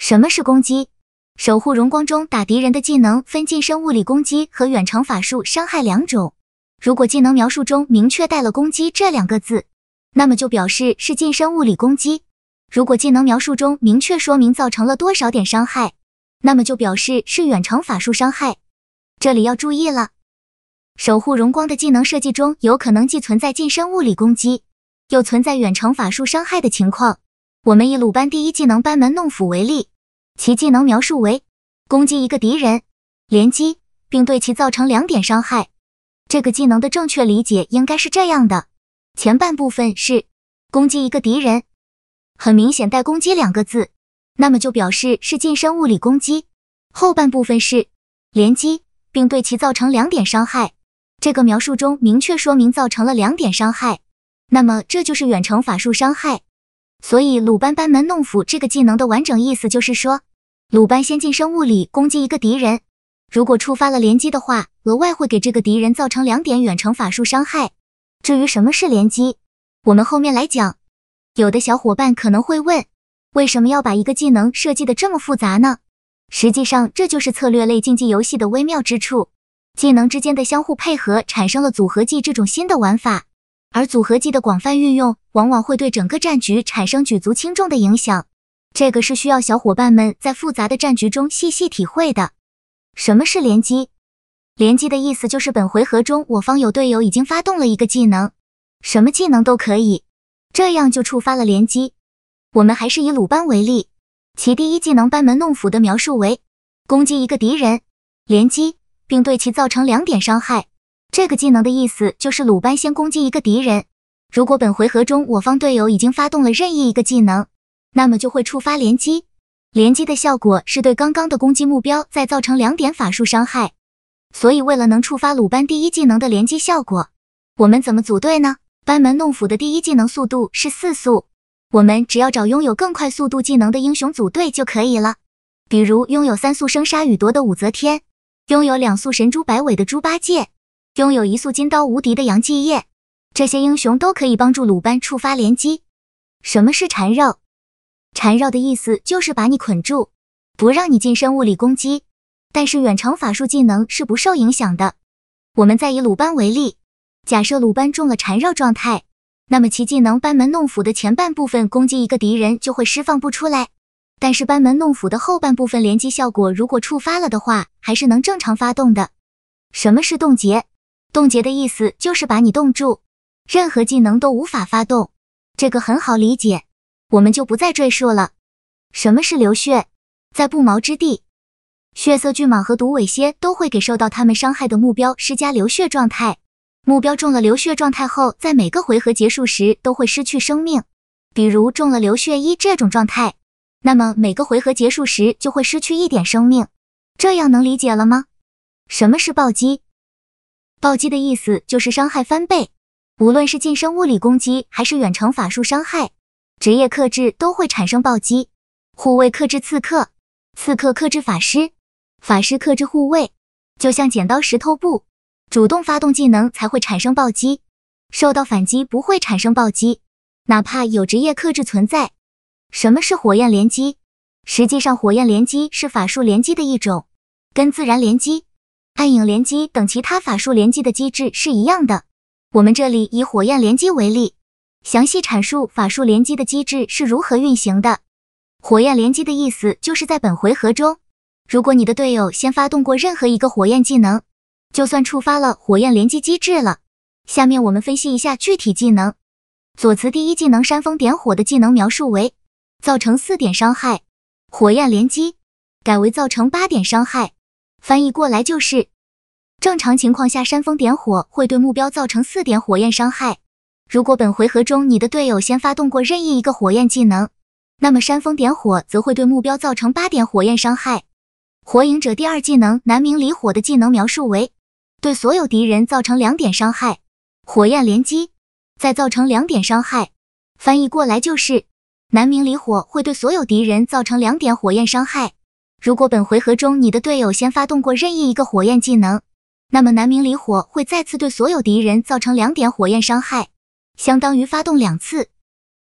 什么是攻击？守护荣光中打敌人的技能分近身物理攻击和远程法术伤害两种。如果技能描述中明确带了攻击这两个字，那么就表示是近身物理攻击。如果技能描述中明确说明造成了多少点伤害，那么就表示是远程法术伤害。这里要注意了，守护荣光的技能设计中有可能既存在近身物理攻击，又存在远程法术伤害的情况。我们以鲁班第一技能班门弄斧为例，其技能描述为攻击一个敌人，连击，并对其造成2点伤害。这个技能的正确理解应该是这样的，前半部分是攻击一个敌人，很明显带攻击2个字，那么就表示是近身物理攻击。后半部分是连击，并对其造成2点伤害，这个描述中明确说明造成了2点伤害，那么这就是远程法术伤害。所以鲁班班门弄斧这个技能的完整意思就是说，鲁班先近身物理攻击一个敌人，如果触发了连击的话，额外会给这个敌人造成2点远程法术伤害。至于什么是连击，我们后面来讲。有的小伙伴可能会问，为什么要把一个技能设计的这么复杂呢？实际上这就是策略类竞技游戏的微妙之处，技能之间的相互配合产生了组合技这种新的玩法，而组合技的广泛运用往往会对整个战局产生举足轻重的影响，这个是需要小伙伴们在复杂的战局中细细体会的。什么是连击？连击的意思就是本回合中我方有队友已经发动了一个技能，什么技能都可以，这样就触发了连击。我们还是以鲁班为例，其第一技能班门弄斧的描述为攻击一个敌人，连击，并对其造成2点伤害。这个技能的意思就是鲁班先攻击一个敌人，如果本回合中我方队友已经发动了任意一个技能，那么就会触发连击。连击的效果是对刚刚的攻击目标再造成2点法术伤害。所以为了能触发鲁班第一技能的连击效果，我们怎么组队呢？班门弄斧的第一技能速度是4速，我们只要找拥有更快速度技能的英雄组队就可以了。比如拥有3速生杀予夺的武则天，拥有2速神珠摆尾的猪八戒，拥有1速金刀无敌的杨继业，这些英雄都可以帮助鲁班触发连击。什么是缠绕？缠绕的意思就是把你捆住，不让你近身物理攻击，但是远程法术技能是不受影响的。我们再以鲁班为例，假设鲁班中了缠绕状态，那么其技能班门弄斧的前半部分攻击一个敌人就会释放不出来，但是班门弄斧的后半部分连击效果如果触发了的话，还是能正常发动的。什么是冻结？冻结的意思就是把你冻住，任何技能都无法发动，这个很好理解，我们就不再赘述了。什么是流血？在不毛之地，血色巨蟒和毒尾蝎都会给受到他们伤害的目标施加流血状态，目标中了流血状态后，在每个回合结束时都会失去生命。比如中了流血1这种状态，那么每个回合结束时就会失去1点生命。这样能理解了吗？什么是暴击？暴击的意思就是伤害翻倍，无论是近身物理攻击还是远程法术伤害，职业克制都会产生暴击。护卫克制刺客，刺客克制法师，法师克制护卫，就像剪刀石头布，主动发动技能才会产生暴击，受到反击不会产生暴击，哪怕有职业克制存在。什么是火焰连击？实际上火焰连击是法术连击的一种，跟自然连击、暗影连击等其他法术连击的机制是一样的。我们这里以火焰连击为例，详细阐述法术连击的机制是如何运行的。火焰连击的意思就是在本回合中，如果你的队友先发动过任何一个火焰技能，就算触发了火焰连击机制了。下面我们分析一下具体技能。左慈第一技能煽风点火的技能描述为造成4点伤害，火焰连击改为造成8点伤害。翻译过来就是，正常情况下煽风点火会对目标造成4点火焰伤害，如果本回合中你的队友先发动过任意一个火焰技能，那么煽风点火则会对目标造成8点火焰伤害。火影者第二技能南冥离火的技能描述为对所有敌人造成2点伤害，火焰连击再造成2点伤害。翻译过来就是，南冥离火会对所有敌人造成2点火焰伤害。如果本回合中你的队友先发动过任意一个火焰技能，那么南冥离火会再次对所有敌人造成2点火焰伤害，相当于发动2次。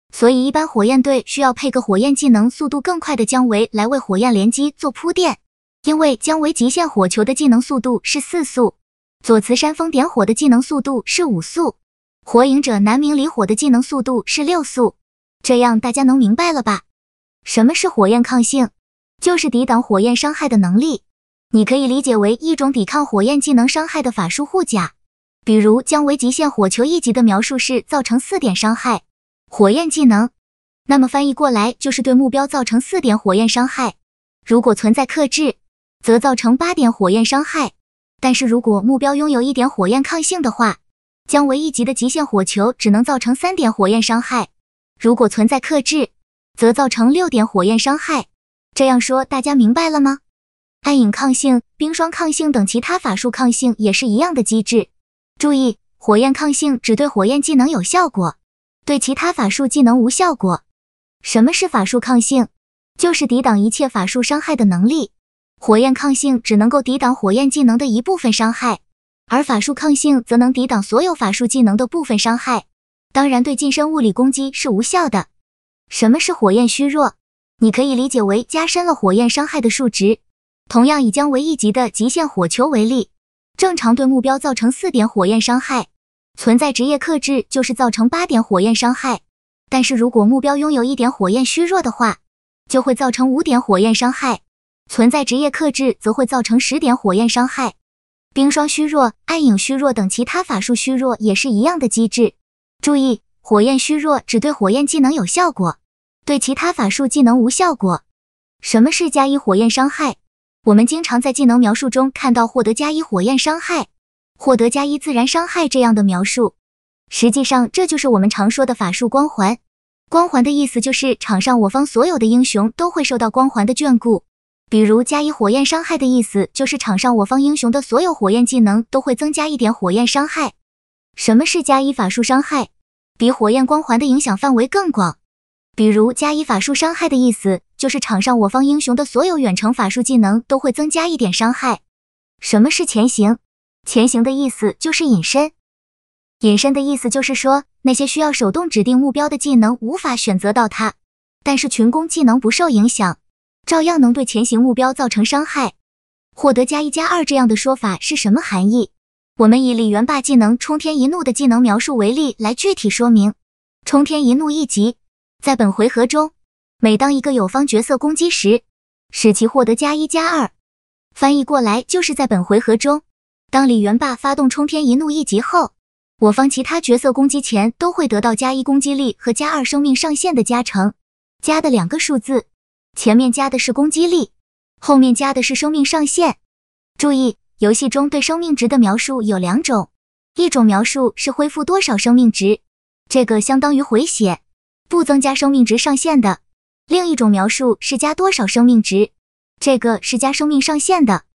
所以一般火焰队需要配个火焰技能速度更快的姜维来为火焰连击做铺垫，因为姜维极限火球的技能速度是4速，左慈山风点火的技能速度是5速，火影者南明离火的技能速度是6速。这样大家能明白了吧？什么是火焰抗性？就是抵挡火焰伤害的能力，你可以理解为一种抵抗火焰技能伤害的法术护甲。比如姜维极限火球1级的描述是造成4点伤害，火焰技能，那么翻译过来就是对目标造成4点火焰伤害。如果存在克制，则造成8点火焰伤害。但是如果目标拥有1点火焰抗性的话，姜维1级的极限火球只能造成3点火焰伤害。如果存在克制，则造成6点火焰伤害。这样说大家明白了吗？暗影抗性、冰霜抗性等其他法术抗性也是一样的机制。注意，火焰抗性只对火焰技能有效果，对其他法术技能无效果。什么是法术抗性？就是抵挡一切法术伤害的能力。火焰抗性只能够抵挡火焰技能的一部分伤害，而法术抗性则能抵挡所有法术技能的部分伤害。当然对近身物理攻击是无效的。什么是火焰虚弱？你可以理解为加深了火焰伤害的数值。同样以姜维1级的极限火球为例，正常对目标造成4点火焰伤害，存在职业克制就是造成8点火焰伤害。但是如果目标拥有1点火焰虚弱的话，就会造成5点火焰伤害，存在职业克制则会造成10点火焰伤害。冰霜虚弱、暗影虚弱等其他法术虚弱也是一样的机制。注意，火焰虚弱只对火焰技能有效果，对其他法术技能无效果。什么是加1火焰伤害？我们经常在技能描述中看到获得加1火焰伤害、获得加1自然伤害这样的描述。实际上这就是我们常说的法术光环。光环的意思就是场上我方所有的英雄都会受到光环的眷顾。比如加1火焰伤害的意思就是场上我方英雄的所有火焰技能都会增加1点火焰伤害。什么是加1法术伤害？比火焰光环的影响范围更广。比如加1法术伤害的意思就是场上我方英雄的所有远程法术技能都会增加1点伤害。什么是潜行？潜行的意思就是隐身。隐身的意思就是说，那些需要手动指定目标的技能无法选择到它，但是群攻技能不受影响，照样能对前行目标造成伤害。获得加1+2这样的说法是什么含义？我们以李元霸技能冲天一怒的技能描述为例来具体说明。冲天一怒1级，在本回合中，每当一个友方角色攻击时，使其获得加1+2。翻译过来就是在本回合中，当李元霸发动冲天一怒1级后，我方其他角色攻击前都会得到加1攻击力和加2生命上限的加成。加的2个数字，前面加的是攻击力，后面加的是生命上限。注意，游戏中对生命值的描述有2种，一种描述是恢复多少生命值，这个相当于回血，不增加生命值上限的；另一种描述是加多少生命值，这个是加生命上限的。